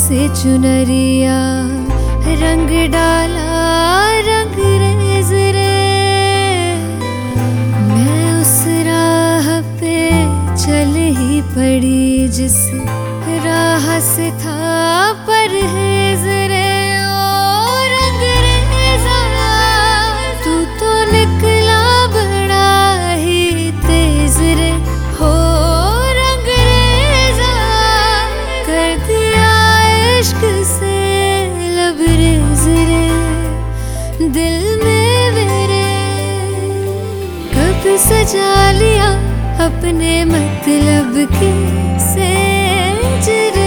से चुनरिया रंग डाला रंग रेज रे। मैं उस राह पे चल ही पड़ी जिस राह से था परहेज रे। ओ रंग रेज़ा तू तो निकला बड़ा ही तेज रे। हो रंग रेज़ा कर दिया इश्क से लबरेज रे। दिल में मेरे कब सजा लिया अपने मतलब की सेज रे।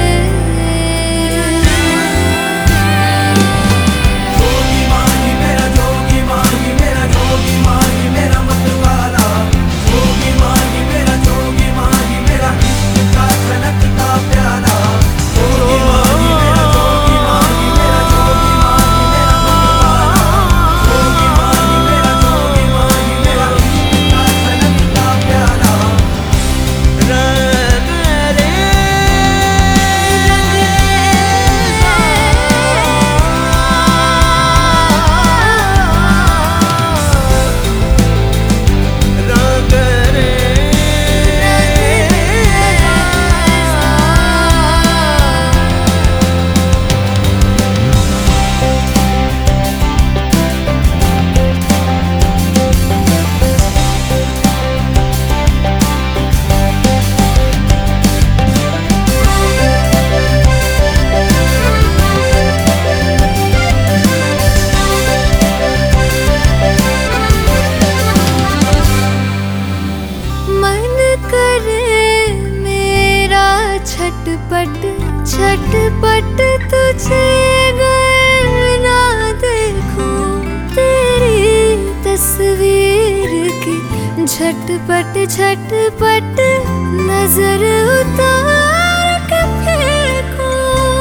छटपट छटपट तुझे अगर ना देखूं तेरी तस्वीर की झटपट झटपट नजर उतार के फेंकूं।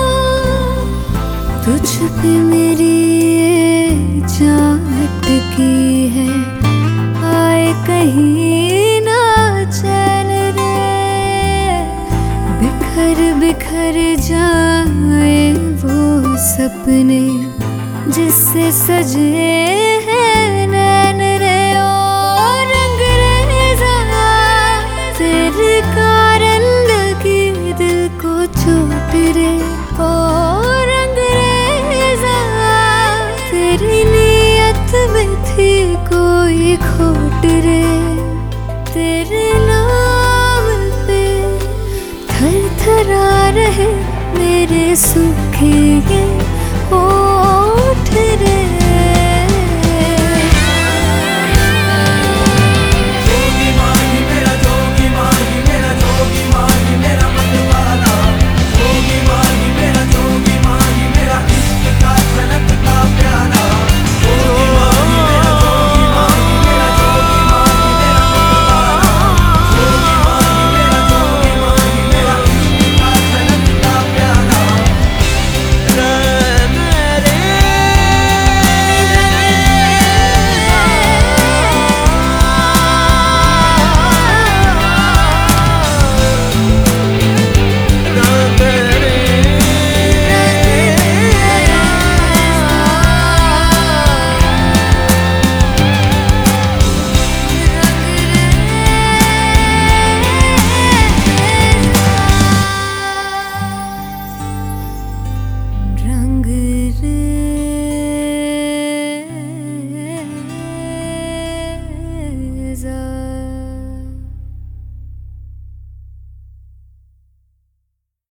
तुझ पे मेरी ये जान अटकी है आए कहीं ना चैन रे। बिखर बिखर जाए वो सपने जिससे सजे हैं नैन रे। ओ रंग रेज़ा तेरे कारण लगी दिल को चोट रे। ओ रंग रेज़ा तेरी नीयत में थी कोई खोट रे। तेरे नाम पे थरथरा रहे मेरे सूखे ये होठ रे।